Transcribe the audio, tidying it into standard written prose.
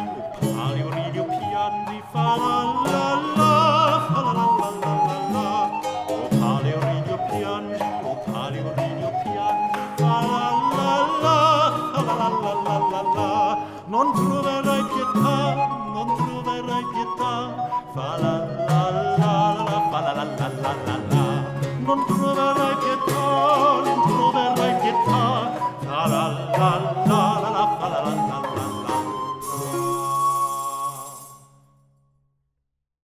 palio ridio piangi, fa la la la, fa la la la la la la. O palio ridio piangi, o palio ridio piangi, fa la la la, fa la la la la la la. Non troverai pietà, non troverai pietà, fa la la la la, fa la la la la la la. Non troverai pietà.